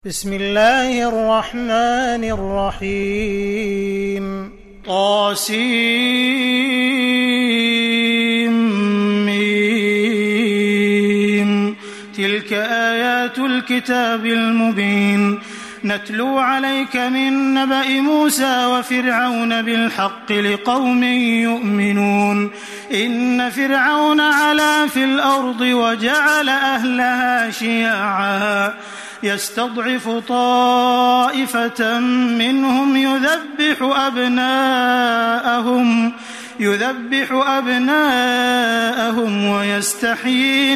بسم الله الرحمن الرحيم طاسيم تلك آيات الكتاب المبين نتلو عليك من نبأ موسى وفرعون بالحق لقوم يؤمنون إن فرعون علا في الأرض وجعل أهلها شيعا يستضعف طائفة منهم يذبح أبناءهم ويستحيي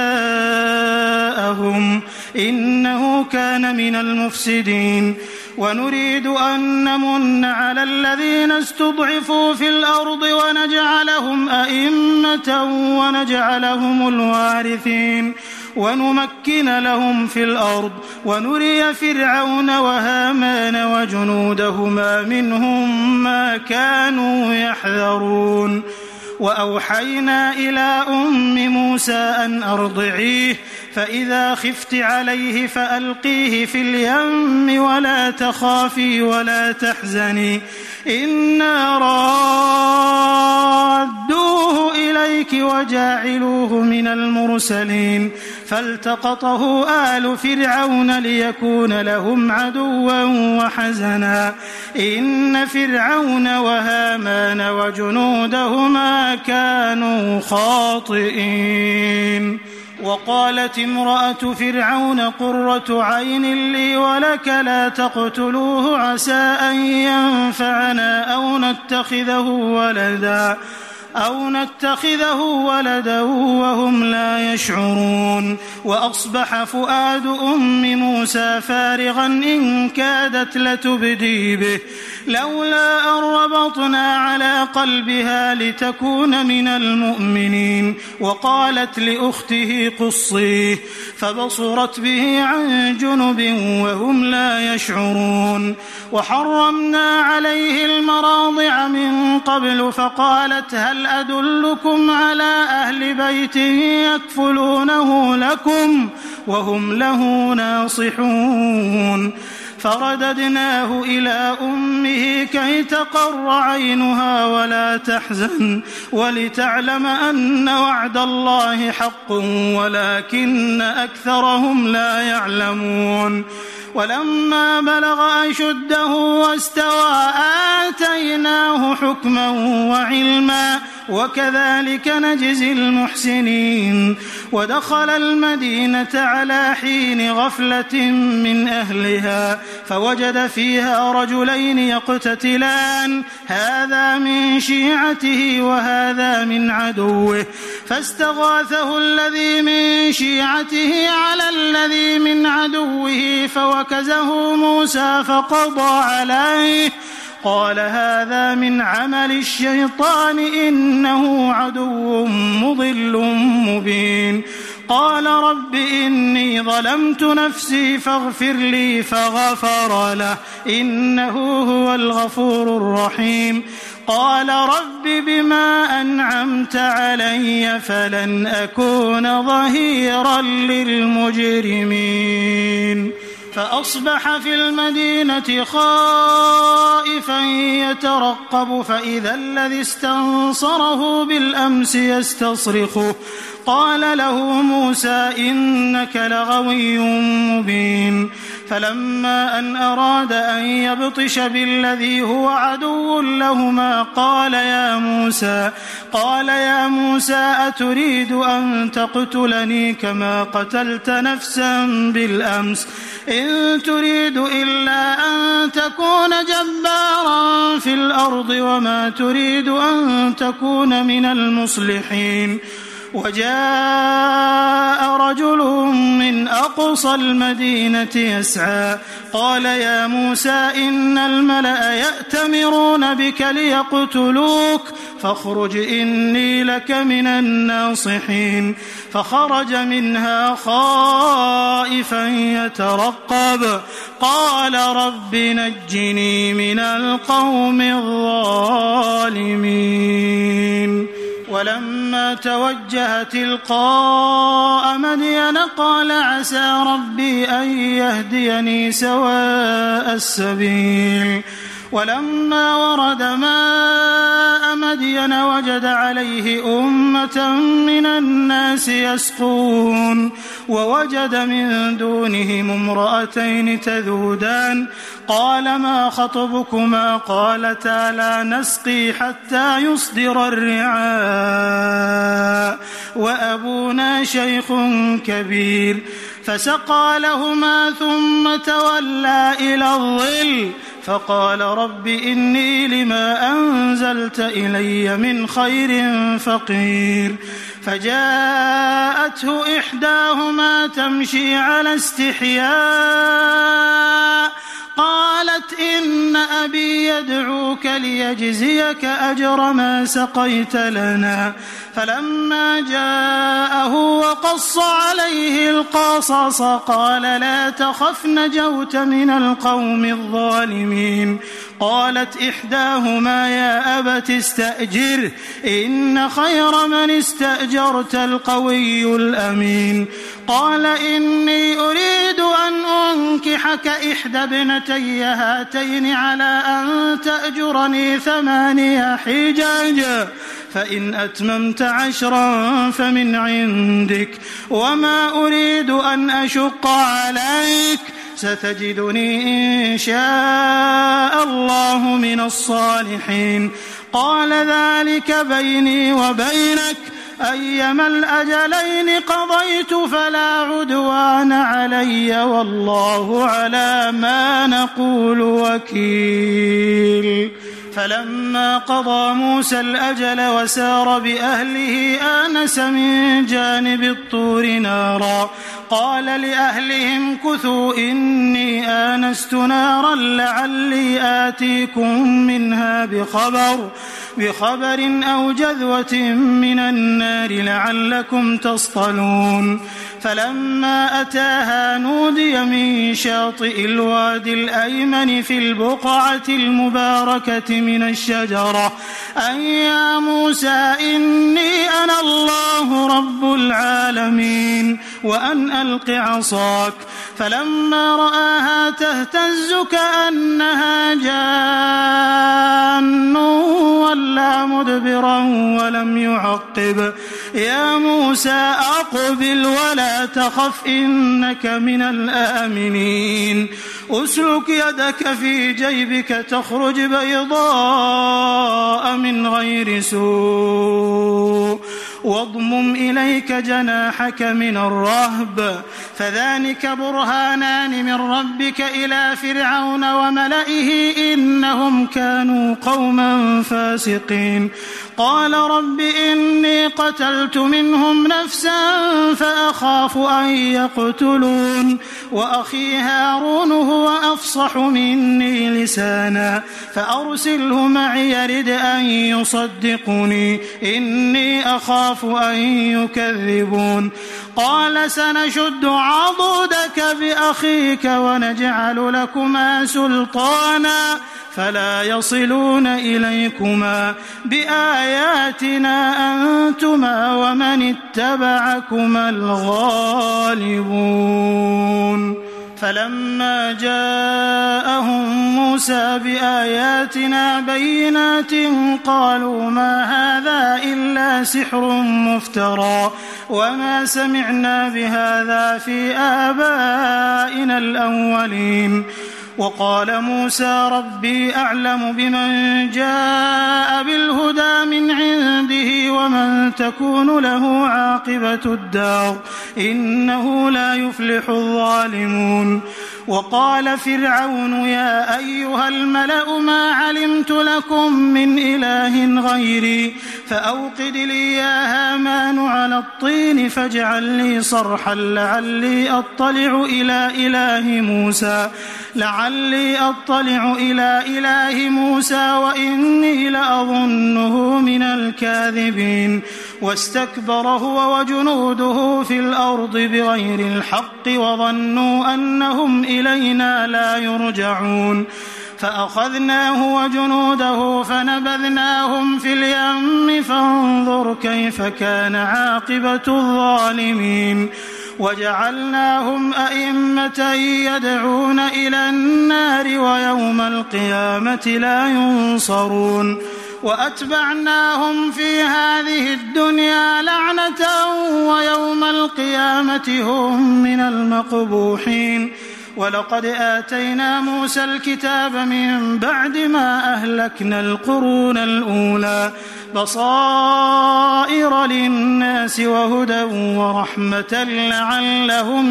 نساءهم إنه كان من المفسدين ونريد أن نمن على الذين استضعفوا في الأرض ونجعلهم أئمة ونجعلهم الوارثين ونمكن لهم في الأرض ونري فرعون وهامان وجنودهما منهم ما كانوا يحذرون وأوحينا إلى أم موسى أن أرضعيه فإذا خفت عليه فألقيه في اليم ولا تخافي ولا تحزني إنا رادوه إليك وجاعلوه من المرسلين فالتقطه آل فرعون ليكون لهم عدوا وحزنا إن فرعون وهامان وجنودهما كانوا خاطئين وقالت امرأة فرعون قرة عين لي ولك لا تقتلوه عسى أن ينفعنا أو نتخذه ولدا وهم لا يشعرون وأصبح فؤاد أم موسى فارغا إن كادت لتبدي به لولا أن ربطنا على قلبها لتكون من المؤمنين وقالت لأخته قصيه فبصرت به عن جنب وهم لا يشعرون وحرمنا عليه المراضع من قبل فقالت هل أدلكم على أهل بيت يكفلونه لكم وهم له ناصحون فرددناه إلى أمه كي تقر عينها ولا تحزن ولتعلم أن وعد الله حق ولكن أكثرهم لا يعلمون ولما بلغ أشده واستوى آتيناه حكما وعلما وكذلك نجزي المحسنين ودخل المدينة على حين غفلة من أهلها فوجد فيها رجلين يقتتلان هذا من شيعته وهذا من عدوه فاستغاثه الذي من شيعته على الذي من عدوه فوكزه موسى فقضى عليه قال هذا من عمل الشيطان إنه عدو مضل مبين قال رب إني ظلمت نفسي فاغفر لي فغفر له إنه هو الغفور الرحيم قال رب بما أنعمت علي فلن أكون ظهيرا للمجرمين فأصبح في المدينة خائفا يترقب فإذا الذي استنصره بالأمس يستصرخه قال له موسى إنك لغوي مبين فلما أن أراد أن يبطش بالذي هو عدو لهما قال يا موسى أتريد أن تقتلني كما قتلت نفسا بالأمس إن تريد إلا أن تكون جبارا في الأرض وما تريد أن تكون من المصلحين وجاء رجل من أقصى المدينة يسعى قال يا موسى إن الملأ يأتمرون بك ليقتلوك فاخرج إني لك من الناصحين فخرج منها خائفا يترقب قال رب نجني من القوم الظالمين ولما توجه تلقاء مدين قال عسى ربي أن يهديني سواء السبيل ولما ورد ماء مدين وجد عليه أمة من الناس يسقون ووجد من دونهم امرأتين تذودان قال ما خطبكما قالتا لا نسقي حتى يصدر الرعاء وأبونا شيخ كبير فسقى لهما ثم تولى إلى الظل فقال رب إني لما أنزلت إلي من خير فقير فجاءته إحداهما تمشي على استحياء قالت إن أبي يدعوك ليجزيك أجر ما سقيت لنا فلما جاءه وقص عليه القصص قال لا تخف نجوت من القوم الظالمين قالت إحداهما يا أبت استأجره إن خير من استأجرت القوي الأمين قال إني أريد أن أنكحك إحدى ابنتي هاتين على أن تأجرني 8 حجاج فإن أتممت 10 فمن عندك وما أريد أن أشق عليك ستجدني إن شاء الله من الصالحين قال ذلك بيني وبينك أيما الأجلين قضيت فلا عدوان علي والله على ما نقول وكيل فلما قضى موسى الأجل وسار بأهله آنس من جانب الطور نارا قال لأهلهم كثوا إني آنست نارا لعلي آتيكم منها بخبر أو جذوة من النار لعلكم تصطلون فلما أتاها نودي من شاطئ الوادي الأيمن في البقعة المباركة من الشجرة أن يا موسى إني أنا الله رب العالمين وأن ألق عصاك فلما رآها تهتز كأنها جان ولا مدبرا ولم يعقب يا موسى أقبل ولا تخف إنك من الآمنين أسلك يدك في جيبك تخرج بيضاء من غير سوء واضمم إليك جناحك من الرهب فذلك برهانان من ربك إلى فرعون وملئه إنهم كانوا قوما فاسقين قال رب إني قتلت منهم نفسا فأخاف أن يقتلون وأخي هارون هو أفصح مني لسانا فأرسله معي يرد أن يصدقني إني أخاف أن يكذبون قال سنشد عضدك بأخيك ونجعل لكما سلطانا فلا يصلون إليكما بآياتنا أنتما ومن اتبعكما الغالبون فلما جاءهم موسى بآياتنا بينات قالوا ما هذا إلا سحر مفترى وما سمعنا بهذا في آبائنا الأولين وقال موسى ربي أعلم بمن جاء بالهدى من عنده ومن تكون له عاقبة الدار إنه لا يفلح الظالمون وقال فرعون يا أيها الملأ ما علمت لكم من إله غيري فأوقد لي يا هامان على الطين فاجعل لي صرحا لعلي أطلع إلى إله موسى وإني لأظنه من الكاذبين واستكبر هو وجنوده في الأرض بغير الحق وظنوا أنهم إلينا لا يرجعون فأخذناه وجنوده فنبذناهم في اليم فانظر كيف كان عاقبة الظالمين وجعلناهم أئمة يدعون إلى النار ويوم القيامة لا ينصرون وأتبعناهم في هذه الدنيا لعنة ويوم القيامة هم من المقبوحين ولقد آتينا موسى الكتاب من بعد ما أهلكنا القرون الأولى بصائر للناس وهدى ورحمة لعلهم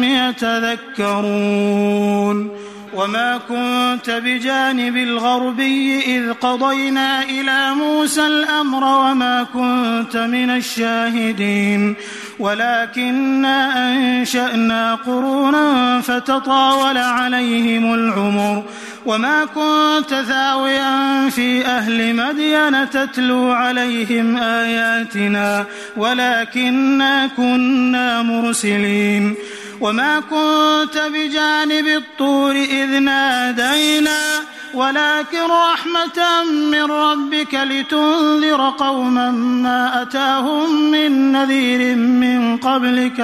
يتذكرون وما كنت بجانب الغربي إذ قضينا إلى موسى الأمر وما كنت من الشاهدين ولكننا أنشأنا قرونا فتطاول عليهم العمر وما كنت ثاويا في أهل مدين تتلو عليهم آياتنا ولكننا كنا مرسلين وما كنت بجانب الطور إذ نادينا ولكن رحمة من ربك لتنذر قوما ما أتاهم من نذير من قبلك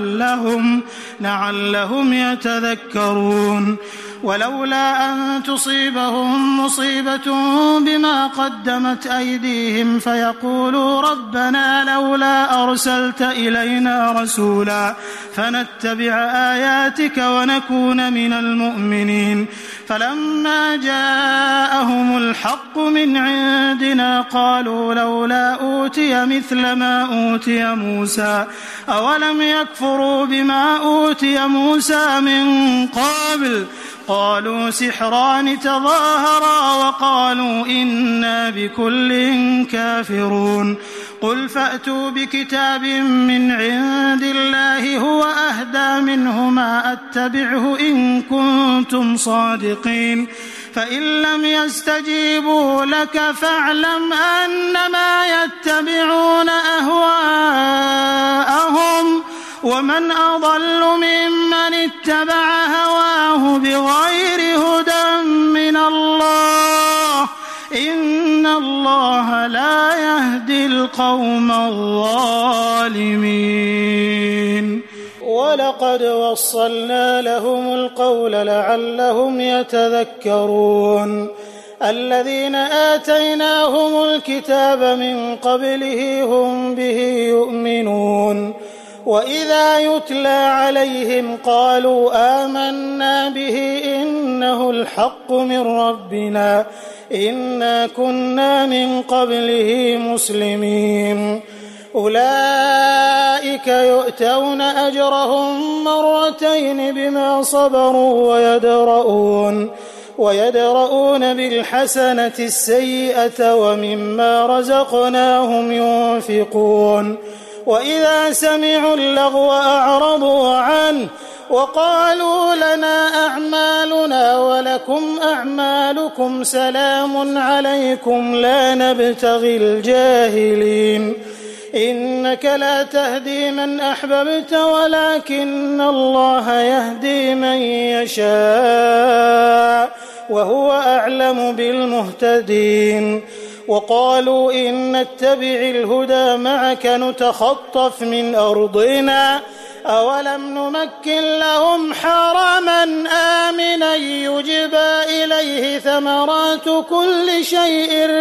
لعلهم يتذكرون ولولا أن تصيبهم مصيبة بما قدمت أيديهم فيقولوا ربنا لولا أرسلت إلينا رسولا فنتبع آياتك ونكون من المؤمنين فلما جاءهم الحق من عندنا قالوا لولا أوتي مثل ما أوتي موسى أولم يكفروا بما أوتي موسى من قبل قالوا سحران تظاهرا وقالوا إنا بكل كافرون قل فأتوا بكتاب من عند الله هو أهدى منهما أتبعه إن كنتم صادقين فإن لم يستجيبوا لك فاعلم أنما يتبعون أهواءهم ومن أضل ممن اتبع هواه بغير هدى من الله إن الله لا يهدي القوم الظالمين ولقد وصلنا لهم القول لعلهم يتذكرون الذين آتيناهم الكتاب من قبله هم به يؤمنون وإذا يتلى عليهم قالوا آمنا به إنه الحق من ربنا إنا كنا من قبله مسلمين أولئك يؤتون أجرهم مرتين بما صبروا ويدرؤون بالحسنة السيئة ومما رزقناهم ينفقون وإذا سمعوا اللغو أعرضوا عنه وقالوا لنا أعمالنا ولكم أعمالكم سلام عليكم لا نبتغي الجاهلين إنك لا تهدي من أحببت ولكن الله يهدي من يشاء وهو أعلم بالمهتدين وقالوا إن نتبع الهدى معك نتخطف من أرضنا أولم نمكن لهم حرما آمنا يجبى إليه ثمرات كل شيء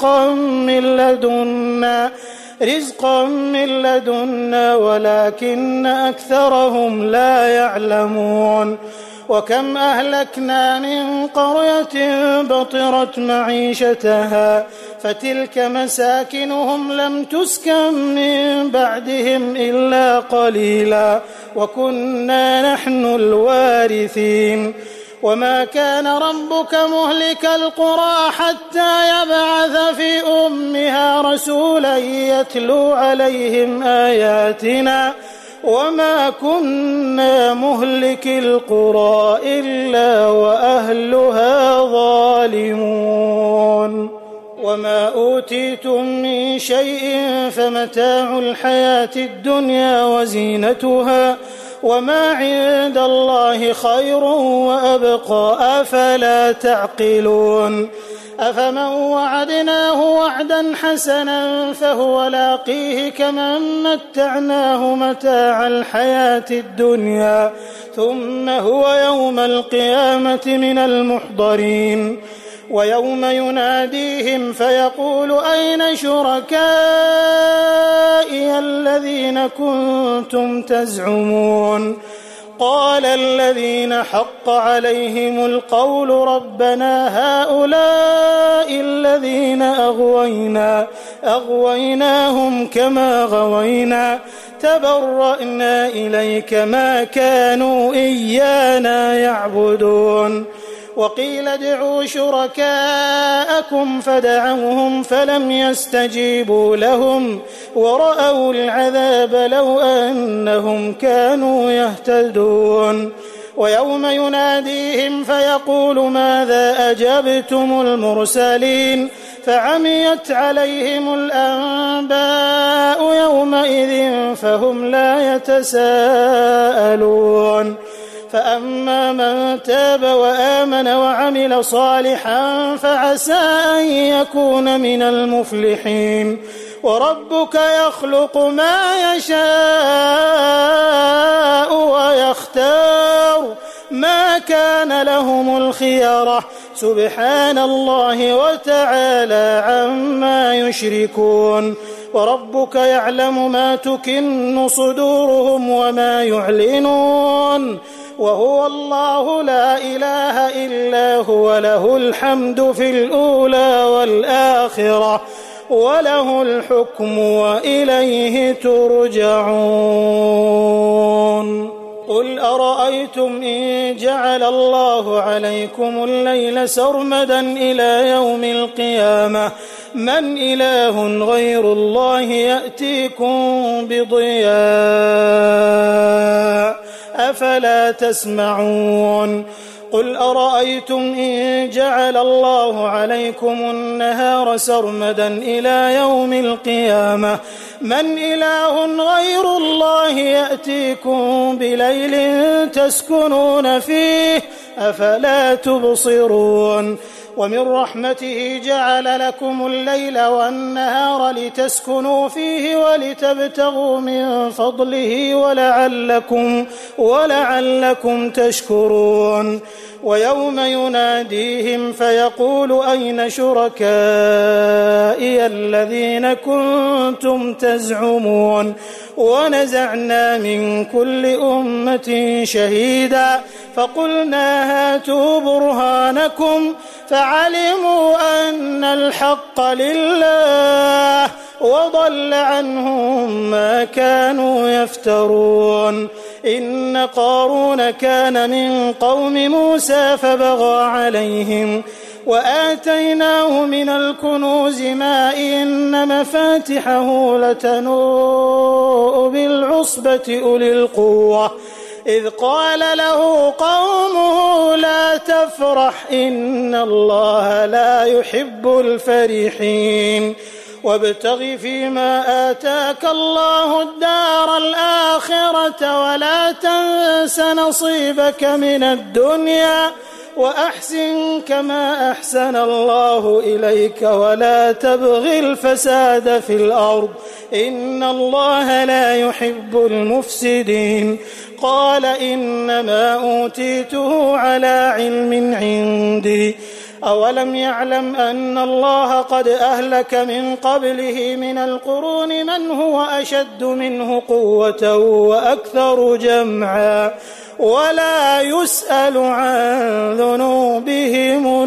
رزقا من لدنا ولكن أكثرهم لا يعلمون وكم أهلكنا من قرية بطرت معيشتها فتلك مساكنهم لم تسكن من بعدهم إلا قليلا وكنا نحن الوارثين وما كان ربك مهلك القرى حتى يبعث في أمها رسولا يتلو عليهم آياتنا وما كنا مهلك القرى إلا وأهلها ظالمون وما أوتيتم من شيء فمتاع الحياة الدنيا وزينتها وما عند الله خير وأبقى أفلا تعقلون أفمن وعدناه وعدا حسنا فهو لاقيه كمن متعناه متاع الحياة الدنيا ثم هو يوم القيامة من المحضرين ويوم يناديهم فيقول أين شركائي الذين كنتم تزعمون قال الذين حق عليهم القول ربنا هؤلاء الذين أغويناهم كما غوينا تبرأنا إليك ما كانوا إيانا يعبدون وقيل ادعوا شركاءكم فدعوهم فلم يستجيبوا لهم ورأوا العذاب لو أنهم كانوا يهتدون ويوم يناديهم فيقول ماذا أجبتم المرسلين فعميت عليهم الأنباء يومئذ فهم لا يتساءلون فأما من تاب وآمن وعمل صالحا فعسى أن يكون من المفلحين وربك يخلق ما يشاء ويختار ما كان لهم الخيرة سبحان الله وتعالى عما يشركون وربك يعلم ما تكن صدورهم وما يعلنون وهو الله لا إله إلا هو له الحمد في الأولى والآخرة وله الحكم وإليه ترجعون قل أرأيتم إن جعل الله عليكم الليل سرمدا إلى يوم القيامة من إله غير الله يأتيكم بضياء أفلا تسمعون قل أرأيتم إن جعل الله عليكم النهار سرمدا إلى يوم القيامة من إله غير الله يأتيكم بليل تسكنون فيه أفلا تبصرون ومن رحمته جعل لكم الليل والنهار لتسكنوا فيه ولتبتغوا من فضله ولعلكم تشكرون ويوم يناديهم فيقول أين شركائي الذين كنتم تزعمون ونزعنا من كل أمة شهيدا فقلنا هاتوا برهانكم فعلموا أن الحق لله وضل عنهم ما كانوا يفترون إن قارون كان من قوم موسى فبغى عليهم وآتيناه من الكنوز ما إن مفاتحه لتنوء بالعصبة أولي القوة إذ قال له قومه لا تفرح إن الله لا يحب الفرحين وابتغ فيما آتاك الله الدار الآخرة ولا تنس نصيبك من الدنيا وأحسن كما أحسن الله إليك ولا تبغ الفساد في الأرض إن الله لا يحب المفسدين قال إنما أوتيته على علم عندي أولم يعلم أن الله قد أهلك من قبله من القرون من هو أشد منه قوة وأكثر جمعا ولا يسأل عن ذنوبهم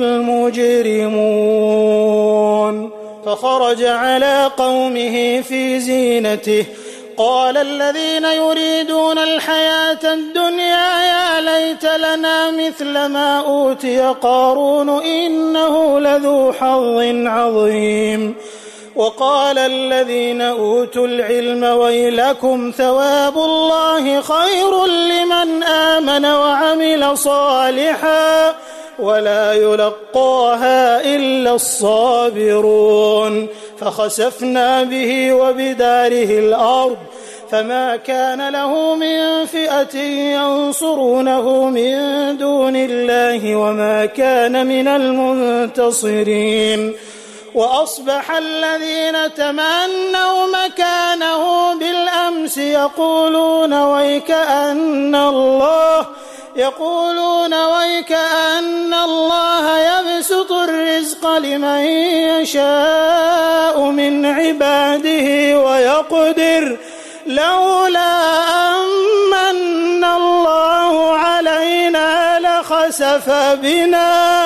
المجرمون فخرج على قومه في زينته قال الذين يريدون الحياة الدنيا يا ليت لنا مثل ما أوتي قارون إنه لذو حظ عظيم وقال الذين أوتوا العلم ويلكم ثواب الله خير لمن آمن وعمل صالحا ولا يلقاها إلا الصابرون فخسفنا به وبداره الأرض فما كان له من فئة ينصرونه من دون الله وما كان من المنتصرين. وأصبح الذين تمنوا مكانه بالأمس يقولون ويكأن الله يبسط الرزق لمن يشاء من عباده ويقدر لولا أمن الله علينا لخسف بنا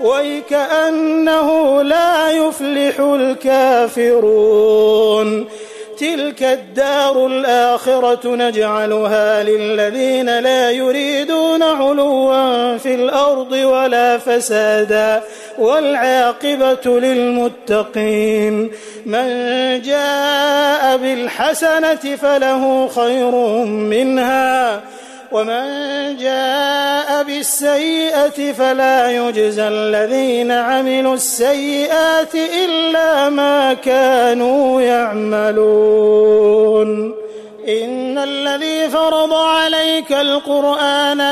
ويكأنه لا يفلح الكافرون. تلك الدار الآخرة نجعلها للذين لا يريدون علوا في الأرض ولا فسادا والعاقبة للمتقين. من جاء بالحسنة فله خير منها ومن جاء بالسيئة فلا يجزى الذين عملوا السيئات إلا ما كانوا يعملون. إن الذي فرض عليك القرآن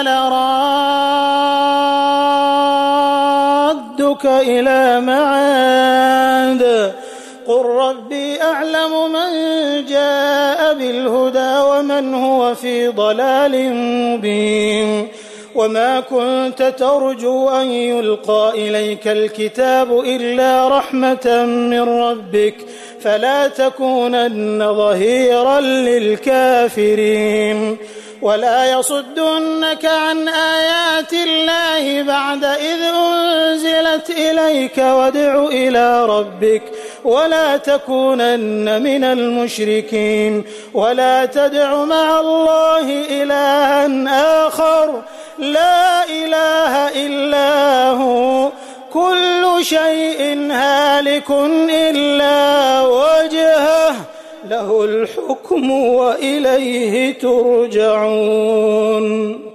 لرادك إلى معاد قل ربي أعلم من جاء بالهدى ومن هو في ضلال مبين. وما كنت ترجو أن يلقى إليك الكتاب إلا رحمة من ربك فلا تكونن ظهيرا للكافرين. ولا يصدنك عن آيات الله بعد إذ أنزلت إليك وادع إلى ربك ولا تكونن من المشركين. ولا تدع مع الله إلها آخر لا إله إلا هو كل شيء هالك إلا وجهه له الحكم وإليه ترجعون.